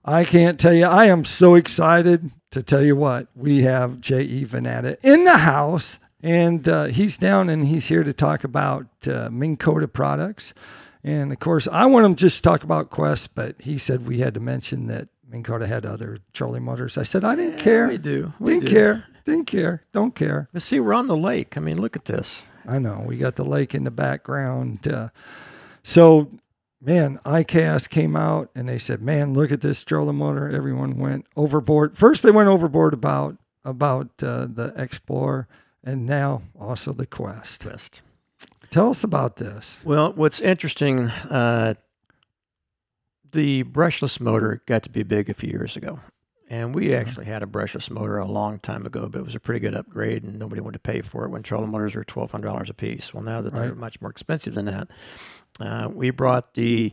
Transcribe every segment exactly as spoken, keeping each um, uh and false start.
I can't tell you. I am so excited to tell you what. We have Jay E. Venata in the house, and uh, he's down and he's here to talk about uh, Minn Kota products. And of course, I want him just to talk about Quest, but he said we had to mention that Minn Kota had other trolling motors. I said, I didn't yeah, care. We do. We didn't do. care. Didn't care. Don't care. But see, we're on the lake. I mean, look at this. I know. We got the lake in the background. Uh, so, man, I C A S came out and they said, man, look at this trolling motor. Everyone went overboard. First, they went overboard about about uh, the Explorer, and now also the Quest. Quest. Tell us about this. Well, what's interesting, uh, the brushless motor got to be big a few years ago. And we actually had a brushless motor a long time ago, but it was a pretty good upgrade, and nobody wanted to pay for it when trolling motors were twelve hundred dollars a piece. Well, now that right. they're much more expensive than that, uh, we brought the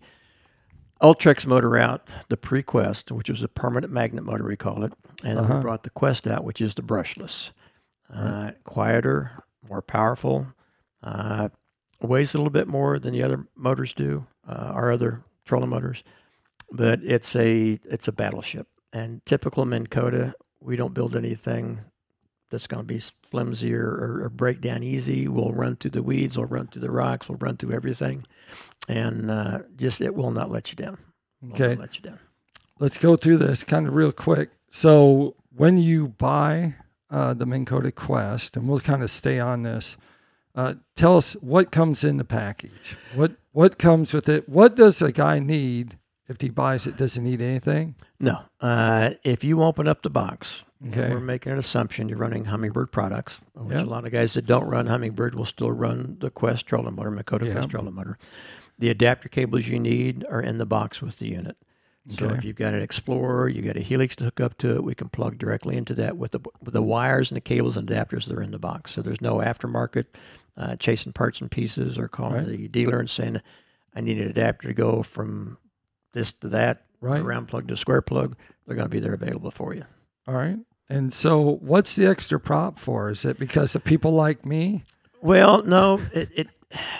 Ultrex motor out, the Pre-Quest, which was a permanent magnet motor, we call it, and uh-huh. we brought the Quest out, which is the brushless. Uh, right. Quieter, more powerful, uh, weighs a little bit more than the other motors do, uh, our other trolling motors, but it's a it's a battleship. And typical Minn Kota, we don't build anything that's going to be flimsy or, or, or break down easy. We'll run through the weeds, we'll run through the rocks, we'll run through everything, and uh, just it will not let you down. It okay, will not let you down. Let's go through this kind of real quick. So when you buy uh, the Minn Kota Quest, and we'll kind of stay on this, uh, tell us what comes in the package. What what comes with it? What does a guy need? If he buys it, does he need anything? No. Uh, if you open up the box, okay. we're making an assumption you're running Humminbird products, which yep. a lot of guys that don't run Humminbird will still run the Quest trolling motor, Minn Kota yep. Quest trolling motor. The adapter cables you need are in the box with the unit. So okay. if you've got an Explorer, you got a Helix to hook up to it, we can plug directly into that with the with the wires and the cables and adapters that are in the box. So there's no aftermarket uh, chasing parts and pieces or calling right. the dealer and saying, I need an adapter to go from this to that, right. a round plug to a square plug. They're going to be there available for you. All right. And so what's the extra prop for? Is it because of people like me? Well, no, it, it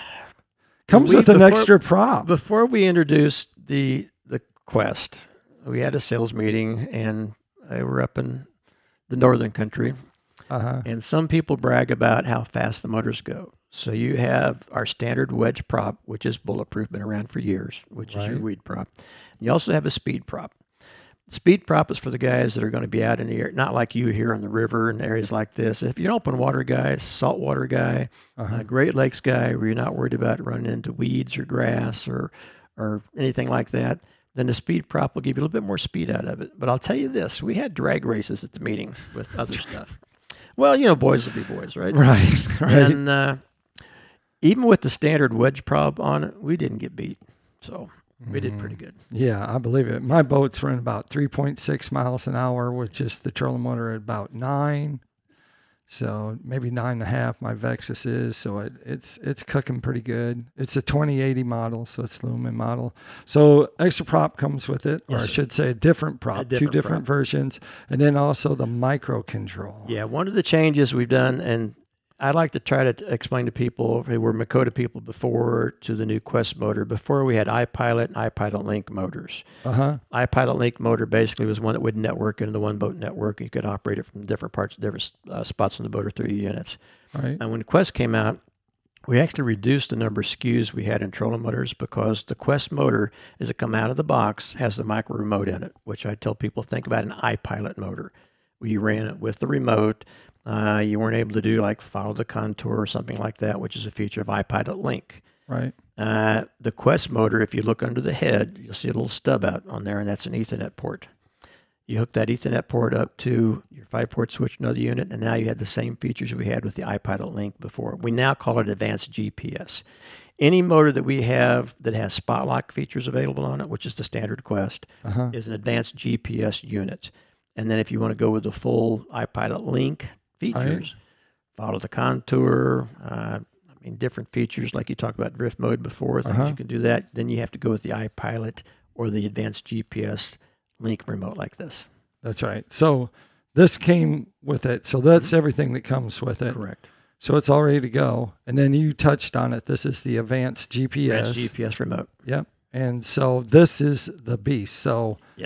comes we, with an before, extra prop. Before we introduced the the Quest, we had a sales meeting, and I were up in the northern country, uh-huh. and some people brag about how fast the motors go. So you have our standard wedge prop, which is bulletproof, been around for years, which right. is your weed prop. And you also have a speed prop. Speed prop is for the guys that are going to be out in the air, not like you here on the river and areas like this. If you're an open water guy, saltwater guy, uh-huh. a Great Lakes guy, where you're not worried about running into weeds or grass or or anything like that, then the speed prop will give you a little bit more speed out of it. But I'll tell you this, we had drag races at the meeting with other stuff. Well, you know, boys will be boys, right? Right, right. And uh, even with the standard wedge prop on it, we didn't get beat. So we did pretty good. Yeah, I believe it. My boat's running about three point six miles an hour, which is the trolling motor at about nine. So maybe nine and a half, my Vexus is. So it, it's it's cooking pretty good. It's a twenty eighty model, so it's Lumen model. So extra prop comes with it, or yes, I should say a different prop, a different two different prop. versions. And then also the micro control. Yeah, one of the changes we've done, and I'd like to try to explain to people who were Minn Kota people before to the new Quest motor. Before we had iPilot and iPilot Link motors. Uh-huh. iPilot Link motor basically was one that would network into the one boat network. You could operate it from different parts, different uh, spots on the boat or through units. Right. And when Quest came out, we actually reduced the number of S K Us we had in trolling motors because the Quest motor, as it come out of the box, has the micro remote in it, which I tell people think about an iPilot motor. We ran it with the remote. Uh, you weren't able to do like follow the contour or something like that, which is a feature of iPilot Link. Right. Uh, the Quest motor, if you look under the head, you'll see a little stub out on there, and that's an Ethernet port. You hook that Ethernet port up to your five-port switch, another unit, and now you have the same features we had with the iPilot Link before. We now call it Advanced G P S. Any motor that we have that has spot lock features available on it, which is the standard Quest, uh-huh. is an Advanced G P S unit. And then if you want to go with the full iPilot Link features, right. follow the contour, uh, I mean, different features like you talked about drift mode before, things uh-huh. you can do that. Then you have to go with the iPilot or the Advanced G P S Link remote like this. That's right. So this came with it. So that's everything that comes with it. Correct. So it's all ready to go. And then you touched on it. This is the Advanced G P S. Advanced G P S remote. Yep. And so this is the beast. So yes.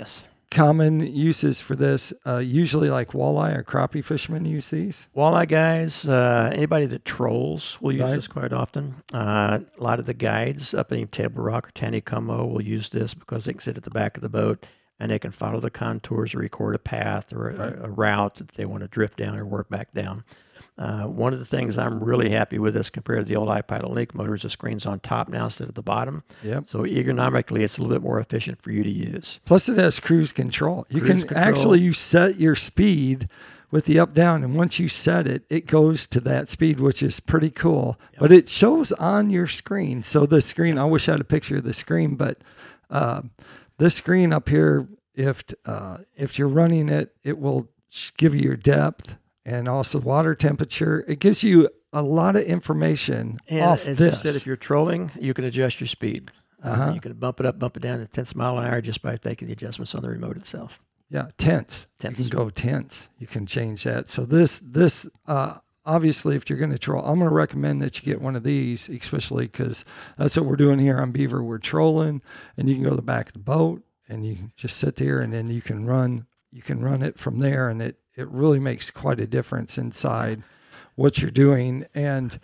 common uses for this? Uh, usually like walleye or crappie fishermen use these. Walleye guys, uh, anybody that trolls will use Right. this quite often. Uh, a lot of the guides up in Table Rock or Taneycomo will use this because they can sit at the back of the boat and they can follow the contours or record a path or a, Right. a route that they want to drift down or work back down. Uh, one of the things I'm really happy with this compared to the old iPaddle Link motor is the screen's on top now instead of the bottom. Yep. So ergonomically, it's a little bit more efficient for you to use. Plus, it has cruise control. You Cruise can control. actually you set your speed with the up down, and once you set it, it goes to that speed, which is pretty cool. Yep. But it shows on your screen. So the screen, I wish I had a picture of the screen, but uh, this screen up here, if uh, if you're running it, it will give you your depth and also water temperature. It gives you a lot of information And off as this. you said, if you're trolling, you can adjust your speed. Uh, Uh-huh. you can bump it up, bump it down to tenths mile an hour just by making the adjustments on the remote itself. Yeah, tenths. Tenths. You can go tenths. You can change that. So this this uh, obviously, if you're going to troll, I'm going to recommend that you get one of these, especially because that's what we're doing here on Beaver. We're trolling, and you can go to the back of the boat, and you can just sit there, and then you can run. You can run it from there, and it it really makes quite a difference inside what you're doing, and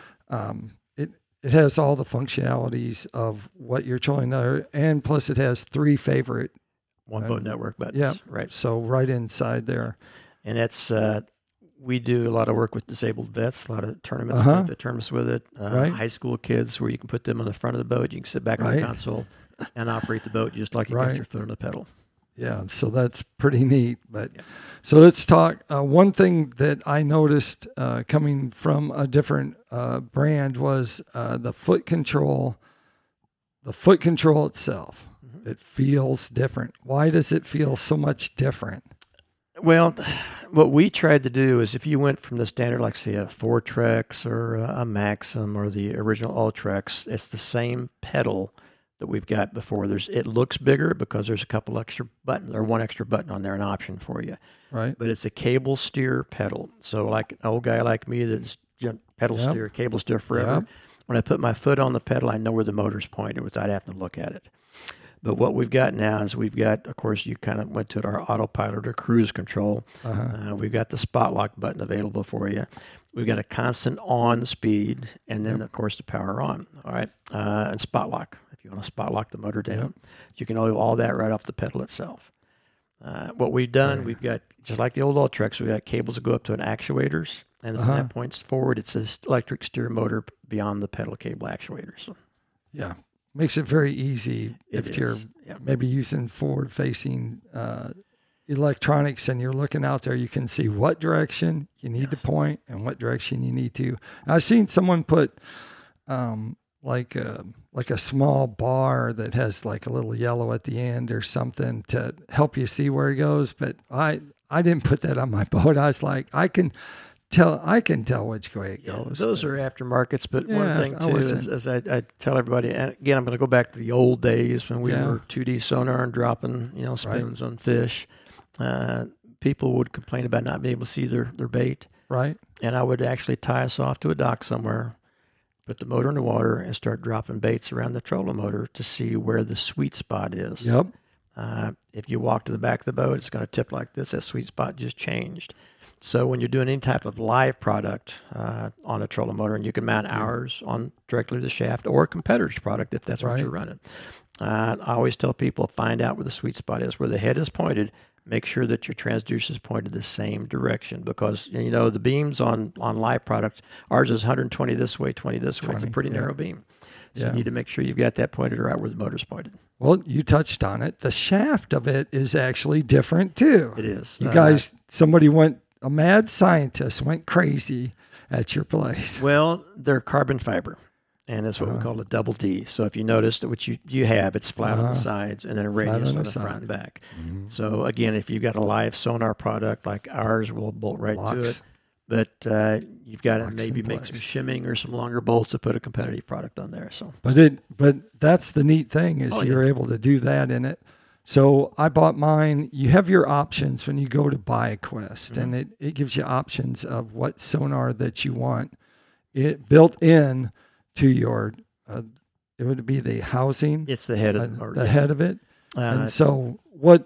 um, it it has all the functionalities of what you're trolling there, and plus it has three favorite. One boat network buttons. Yeah, Right. So right inside there. And that's, uh, we do a lot of work with disabled vets, a lot of tournaments, Uh-huh. benefit tournaments with it. Uh, Right. High school kids where you can put them on the front of the boat. You can sit back on Right. the console and operate the boat just like you Right. got your foot on the pedal. Yeah, so that's pretty neat. But Yeah. so let's talk. Uh, one thing that I noticed uh, coming from a different uh, brand was uh, the foot control. The foot control itself. Mm-hmm. It feels different. Why does it feel so much different? Well, what we tried to do is if you went from the standard, like say a Fortrex or a Maxim or the original Ultrex, it's the same pedal that we've got before. There's it looks bigger because there's a couple extra buttons or one extra button on there, an option for you. Right. But it's a cable steer pedal. So like an old guy like me that's ju- pedal Yep. steer, cable steer forever. Yep. When I put my foot on the pedal, I know where the motor's pointed without having to look at it. But what we've got now is we've got, of course, you kind of went to our autopilot or cruise control. Uh-huh. Uh, we've got the spot lock button available for you. We've got a constant on speed, and then, of course, the power on. All right. Uh, and spot lock. If you want to spot lock the motor down, you can do all that right off the pedal itself. Uh, what we've done, Right. we've got, just like the old Ultrex, we've got cables that go up to an actuators. And from Uh-huh. that points forward, it's an electric steer motor beyond the pedal cable actuators. Yeah. Makes it very easy It if you're is, yeah. maybe using forward-facing uh, electronics and you're looking out there. You can see what direction you need Yes. to point and what direction you need to. I've seen someone put um, like a, like a small bar that has like a little yellow at the end or something to help you see where it goes. But I I didn't put that on my boat. I was like, I can tell I can tell which way it Yeah, goes. those are aftermarkets, but Yeah, one thing I too is, wasn't- as I, I tell everybody, and again, I'm going to go back to the old days when we Yeah. were two D sonar and dropping, you know, spoons on fish. Uh, people would complain about not being able to see their, their bait, right. and I would actually tie us off to a dock somewhere, put the motor in the water, and start dropping baits around the trolling motor to see where the sweet spot is. Yep. Uh, if you walk to the back of the boat, it's going to tip like this. That sweet spot just changed. So when you're doing any type of live product uh, on a trolling motor, and you can mount ours on directly to the shaft or a competitor's product if that's what Right. you're running. Uh, I always tell people, find out where the sweet spot is, where the head is pointed. Make sure that your transducer is pointed the same direction because, you know, the beams on, on live products, ours is one hundred twenty this way, twenty this way. It's a twenty, pretty yeah. narrow beam. So Yeah. you need to make sure you've got that pointed right where the motor's pointed. Well, you touched on it. The shaft of it is actually different too. It is. You Uh, guys, somebody went, a mad scientist went crazy at your place. Well, they're carbon fiber, and it's what Uh-huh. we call a double D. So if you notice that what you, you have, it's flat on Uh-huh. the sides and then a Flat radius on on the the front side. and back. Mhm. So again, if you've got a live sonar product like ours, we'll bolt right to Locks. it. But uh, you've got to Locks maybe in make some place. shimming or some longer bolts to put a competitive product on there. So But it, but that's the neat thing is Oh, you're able to do that in it. So I bought mine. You have your options when you go to buy a Quest, Mm-hmm. and it, it gives you options of what sonar that you want. It built in to your, uh, it would be the housing, it's the head uh, of or, the head of it. Uh, and so what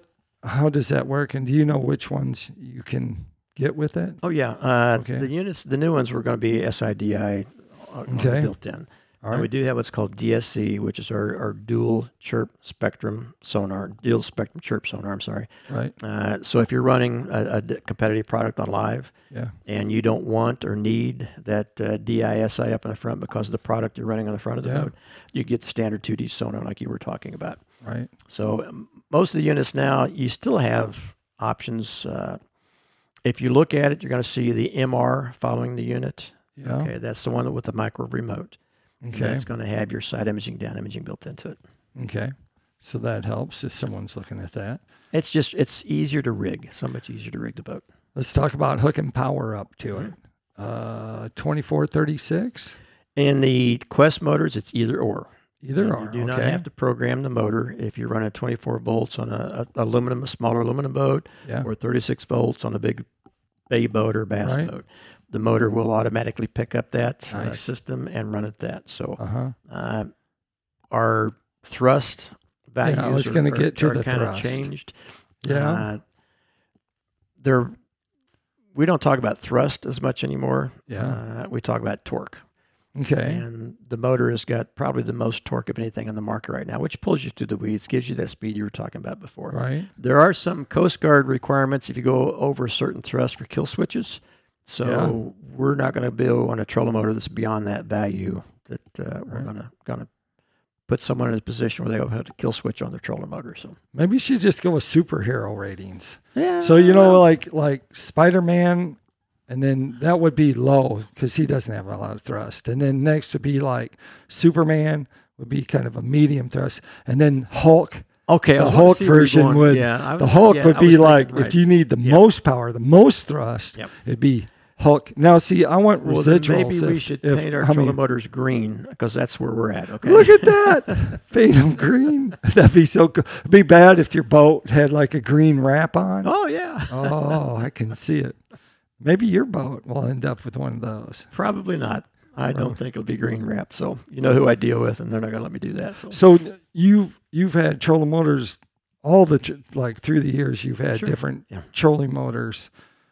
how does that work? And do you know which ones you can get with it? Oh yeah, uh, Okay. the units, the new ones were going to be S I D I uh, Okay. built in. All And right. we do have what's called D S C, which is our, our dual chirp spectrum sonar, dual spectrum chirp sonar. I'm sorry. Right. Uh, so if you're running a, a d- competitive product on live, Yeah. and you don't want or need that uh, D I S I up in the front because of the product you're running on the front of the Yeah. boat, you get the standard two D sonar like you were talking about. Right. So um, most of the units now, you still have options. Uh, if you look at it, you're going to see the M R following the unit. Yeah. Okay, that's the one with the micro remote. Okay. That's going to have your side imaging, down imaging built into it. Okay. So that helps if someone's looking at that. It's just, it's easier to rig, so much easier to rig the boat. Let's talk about hooking power up to it. Uh, twenty-four thirty-six. In the Quest motors, it's either or. Either And or. You do okay. not have to program the motor if you're running twenty-four volts on a, a aluminum, a smaller aluminum boat, Yeah. or thirty-six volts on a big bay boat or bass Right. boat. The motor will automatically pick up that uh, Nice. system and run at that. So Uh-huh. uh, our thrust values I was are, gonna are- get to are the kind of thrust. changed. Yeah. Uh, they're, we don't talk about thrust as much anymore. Yeah. Uh, we talk about torque. Okay. And the motor has got probably the most torque of anything on the market right now, which pulls you through the weeds, gives you that speed you were talking about before. Right. There are some Coast Guard requirements if you go over a certain thrust for kill switches. So Yeah. we're not going to build on a trolling motor that's beyond that value that uh, we're Right. going to going to put someone in a position where they have a kill switch on their trolling motor. So Maybe you should just go with superhero ratings. yeah. So you know, like like Spider-Man, and then that would be low because he doesn't have a lot of thrust. And then next would be like Superman would be kind of a medium thrust, and then Hulk. Okay, I The was wanting to Hulk see where you're version going. would Yeah, I the was- Hulk yeah, would I was be like thinking, if right. you need the Yep. most power, the most thrust, Yep. it'd be Hulk. Now, see, I want Well, then residuals. maybe we if- should if- paint our I mean, trolling motors green because that's where we're at. Okay. Look at that. Paint them green. That'd be so cool. It'd be bad if your boat had like a green wrap on. Oh yeah. Oh, I can see it. Maybe your boat will end up with one of those. Probably not. I don't think it'll be green wrap. So you know who I deal with, and they're not going to let me do that. So So you've you've had trolling motors all the tr- like through the years. You've had Sure. different Yeah. trolling motors.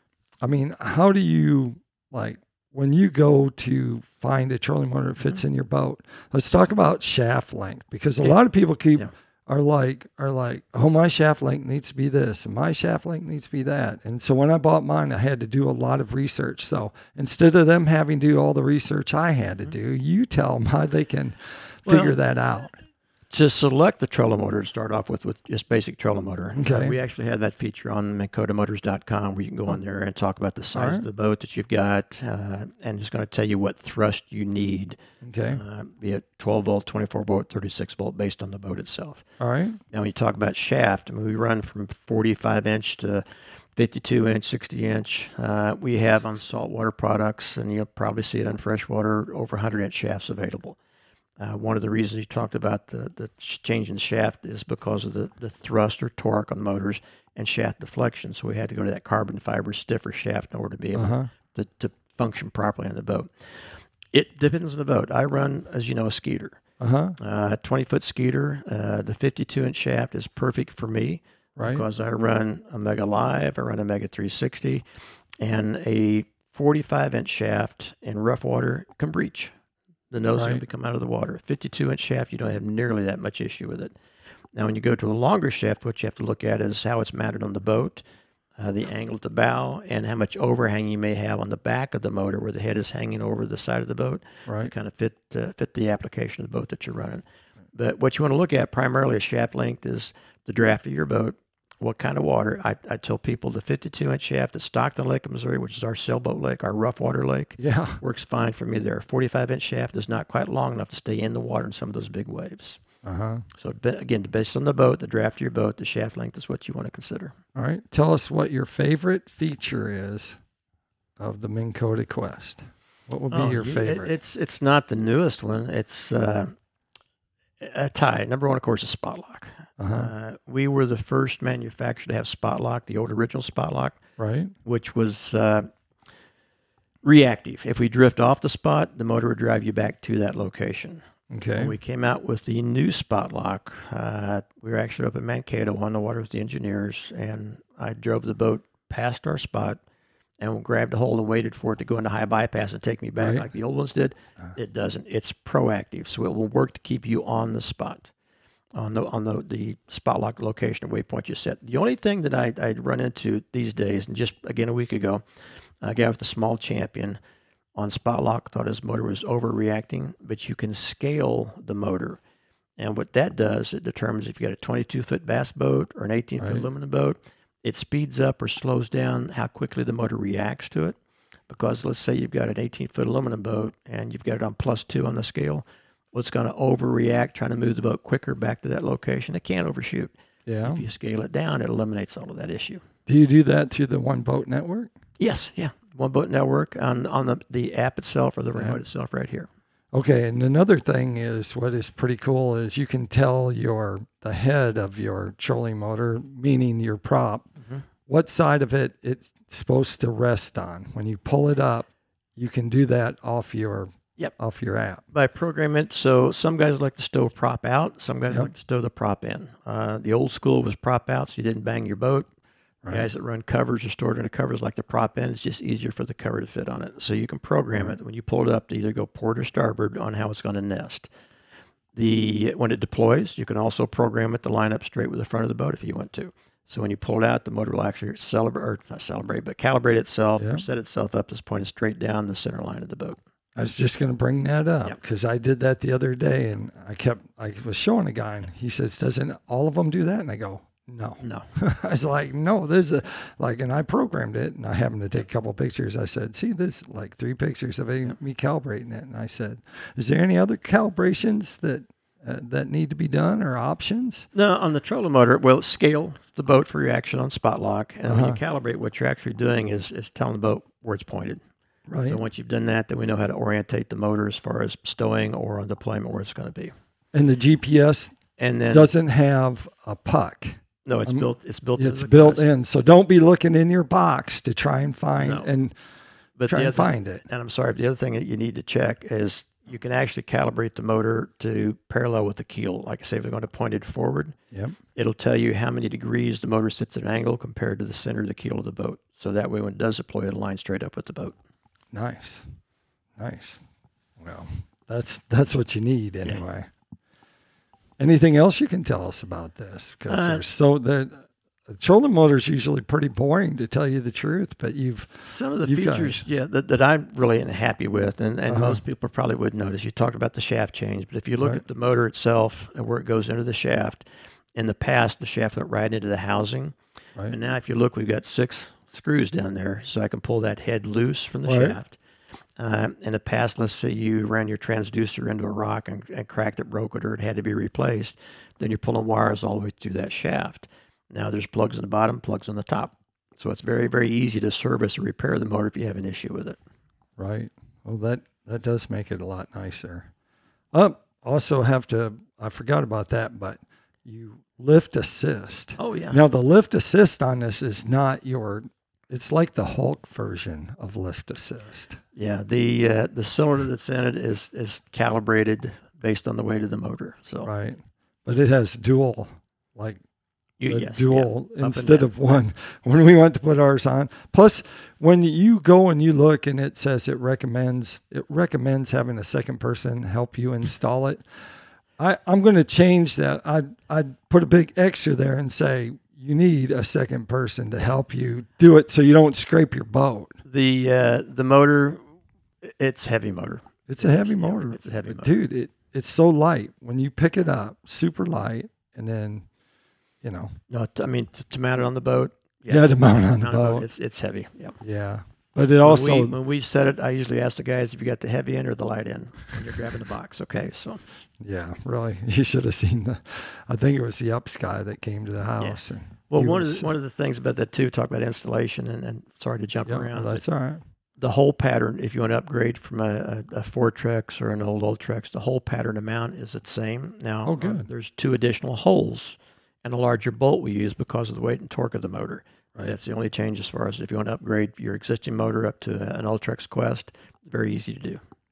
I mean, how do you like when you go to find a trolling motor that fits in your boat? Let's talk about shaft length because a Mm-hmm. Okay. lot of people keep Yeah. are like are like, oh, my shaft length needs to be this and my shaft length needs to be that. And so when I bought mine, I had to do a lot of research. So instead of them having to do all the research I had to do, you tell them how they can Well, figure that out. to select the trolling motor, to start off with with just basic trolling motor. Okay. Uh, we actually have that feature on Minn Kota Motors dot com where you can go on there and talk about the size right. of the boat that you've got, uh, and it's going to tell you what thrust you need, Okay. uh, be it twelve volt, twenty-four volt, thirty-six volt, based on the boat itself. All right. Now, when you talk about shaft, I mean, we run from forty-five inch to fifty-two inch, sixty inch. Uh, we have on saltwater products, and you'll probably see it on freshwater, over one hundred inch shafts available. Uh, one of the reasons you talked about the, the change in shaft is because of the, the thrust or torque on motors and shaft deflection. So we had to go to that carbon fiber stiffer shaft in order to be able Uh-huh. to, to function properly on the boat. It depends on the boat. I run, as you know, a Skeeter. Uh-huh. Uh, twenty foot Skeeter. Uh, the fifty-two inch shaft is perfect for me Right. because I run a Mega Live, I run a Mega three sixty, and a forty-five inch shaft in rough water can breach. The nose is going Right. to come out of the water. fifty-two inch shaft, you don't have nearly that much issue with it. Now, when you go to a longer shaft, what you have to look at is how it's mounted on the boat, uh, the angle at the bow, and how much overhang you may have on the back of the motor where the head is hanging over the side of the boat to Right. kind of fit uh, fit the application of the boat that you're running. But what you want to look at primarily as shaft length is the draft of your boat, what kind of water. I, I tell people the fifty-two inch shaft at Stockton Lake of Missouri, which is our sailboat lake, our rough water lake, Yeah. works fine for me there. forty-five inch shaft is not quite long enough to stay in the water in some of those big waves. Uh-huh. So be- again, based on the boat, the draft of your boat, the shaft length is what you want to consider. All right. Tell us what your favorite feature is of the Minn Kota Quest. What would be Oh, your you- favorite? It, it's it's not the newest one. It's uh, a tie. Number one, of course, is spot lock. Uh-huh. Uh, we were the first manufacturer to have spot lock, the old original spot lock, Right. which was uh, reactive. If we drift off the spot, the motor would drive you back to that location. Okay. When we came out with the new spot lock, uh, we were actually up at Mankato on the water with the engineers, and I drove the boat past our spot and grabbed a hold and waited for it to go into high bypass and take me back Right. like the old ones did. It doesn't. It's proactive, so it will work to keep you on the spot, on the on the, the spot lock location or waypoint you set. The only thing that I, I run into these days, and just again a week ago, a guy with the small Champion on spot lock thought his motor was overreacting, but you can scale the motor. And what that does, it determines if you got a twenty-two foot bass boat or an eighteen foot Right. aluminum boat. It speeds up or slows down how quickly the motor reacts to it. Because let's say you've got an eighteen foot aluminum boat and you've got it on plus two on the scale. Well, it's going to overreact trying to move the boat quicker back to that location. It can't overshoot. Yeah. If you scale it down, it eliminates all of that issue. Do you do that through the One Boat Network? Yes, yeah. One Boat Network on, on the, the app itself or the remote App. itself right here. Okay, and another thing is what is pretty cool is you can tell your the head of your trolling motor, meaning your prop, Mm-hmm. what side of it it's supposed to rest on. When you pull it up, you can do that off your Yep. off your app. By program it, so some guys like to stow prop out, some guys Yep. like to stow the prop in. Uh, the old school was prop out, so you didn't bang your boat. Right. Guys that run covers or stored in the covers like the prop in, it's just easier for the cover to fit on it. So you can program it when you pull it up to either go port or starboard on how it's going to nest. The when it deploys, you can also program it to line up straight with the front of the boat if you want to. So when you pull it out, the motor will actually celebrate, or not celebrate, but calibrate itself Yeah. or set itself up as pointed straight down the center line of the boat. I was just going to bring that up Yep. because I did that the other day, and I kept I was showing a guy, and he says, "Doesn't all of them do that?" And I go, "No." No. I was like, "No, there's a like," and I programmed it, and I happened to take a couple pictures. I said, "See, there's like three pictures of me calibrating it," and I said, "Is there any other calibrations that uh, that need to be done or options?" No, on the trolling motor, well, scale the boat for reaction on spot lock. And Uh-huh. when you calibrate, what you're actually doing is, is telling the boat where it's pointed. Right. So once you've done that, then we know how to orientate the motor as far as stowing or on deployment where it's going to be. And the G P S And then, doesn't have a puck. no, it's built, it's built into It's the built glass. in, so don't be looking in your box to try and find No. and But try the and other- find it. And I'm sorry, but the other thing that you need to check is you can actually calibrate the motor to parallel with the keel. Like I say, if they're going to point it forward, Yep. it'll tell you how many degrees the motor sits at an angle compared to the center of the keel of the boat. So that way, when it does deploy, it'll line straight up with the boat. Nice, nice. Well, that's that's what you need anyway. Anything else you can tell us about this? Because Uh, there's so the trolling motor is usually pretty boring, to tell you the truth. But you've Some of the You features, guys. yeah, that, that I'm really happy with, and, and Uh-huh. most people probably wouldn't notice. You talked about the shaft change, but if you look Right. at the motor itself and where it goes into the shaft, in the past, the shaft went right into the housing. right, And now if you look, we've got six screws down there, so I can pull that head loose from the Right. shaft. Uh, in the past, let's say you ran your transducer into a rock and, and cracked it, broke it, or it had to be replaced, then you're pulling wires all the way through that shaft. Now there's plugs in the bottom, plugs on the top. So it's very, very easy to service or repair the motor if you have an issue with it. right. Well, that that does make it a lot nicer. Um, also have to. I forgot about that, but you lift assist. Oh, yeah. Now the lift assist on this is not your. It's like the Hulk version of lift assist. Yeah, the uh, the cylinder that's in it is is calibrated based on the weight of the motor. So Right. But it has dual, like you, the yes, dual yeah, up and instead down. of one when we went to put ours on. Plus, when you go and you look and it says it recommends it recommends having a second person help you install it. I, I'm going to change that. I'd, I'd put a big extra there and say you need a second person to help you do it so you don't scrape your boat. the uh, the motor, it's heavy motor. It's a heavy yeah, motor. it's a heavy But motor. Dude, it, it's so light. When you pick it up, super light, and then, you know, No, t- I mean to, to mount it on the boat. yeah, to mount on the mount boat. It's it's heavy. Yeah. Yeah. But it When also, we, when we set it, I usually ask the guys if you got the heavy end or the light end when you're grabbing the box. Okay, so yeah, really, you should have seen the, I think it was the Ups guy that came to the house. And well, he one of was- the, one of the things about that too, talk about installation, and, and sorry to jump yeah, around. well, that's all right. The whole pattern, if you want to upgrade from a, a, a Fortrex or an old Ultrex, the whole pattern amount is the same. Now, Oh, good. uh, there's two additional holes and a larger bolt we use because of the weight and torque of the motor. Right. That's the only change as far as if you want to upgrade your existing motor up to a- an Ultrex Quest. Very easy to do.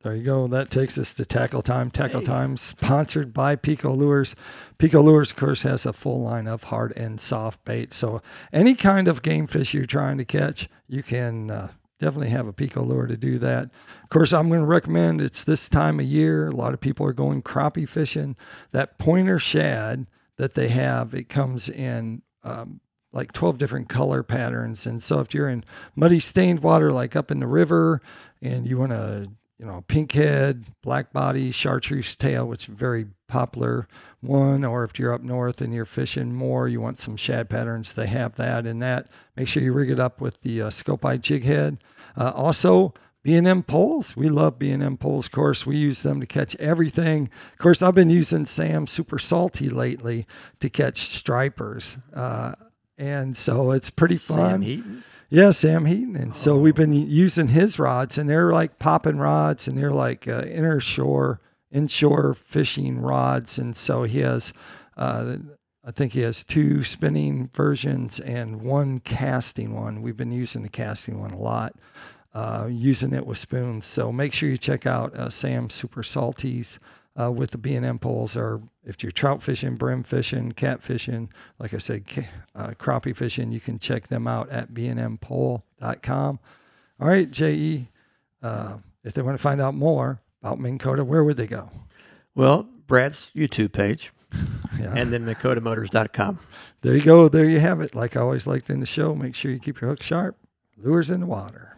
There you go. That takes us to Tackle Time. Tackle hey. Time sponsored by Pico Lures. Pico Lures, of course, has a full line of hard and soft bait. So any kind of game fish you're trying to catch, you can uh, definitely have a Pico Lure to do that. Of course, I'm going to recommend, it's this time of year. A lot of people are going crappie fishing. That pointer shad that they have, it comes in um, like twelve different color patterns. And so if you're in muddy stained water, like up in the river, and you want to, you know, pink head, black body, chartreuse tail, which is a very popular one. Or if you're up north and you're fishing more, you want some shad patterns, they have that in that. Make sure you rig it up with the uh, scope eye jig head. Uh, also, B and M poles. We love B and M poles. Of course, we use them to catch everything. Of course, I've been using Sam Super Salty lately to catch stripers. Uh, and so it's pretty fun. Sam Heaton? Yeah, Sam Heaton. And so we've been using his rods, and they're like popping rods, and they're like uh, inner shore, inshore fishing rods. And so he has, uh, I think he has two spinning versions and one casting one. We've been using the casting one a lot, uh, using it with spoons. So make sure you check out uh, Sam Super Salties uh, with the B and M poles, or if you're trout fishing, brim fishing, cat fishing, like I said, uh, crappie fishing, you can check them out at b and m pole dot com. All right, J E, uh, if they want to find out more about Minn Kota, where would they go? Well, Brad's YouTube page, yeah. and then minn kota motors dot com. There you go. There you have it. Like I always liked in the show, make sure you keep your hook sharp, lures in the water.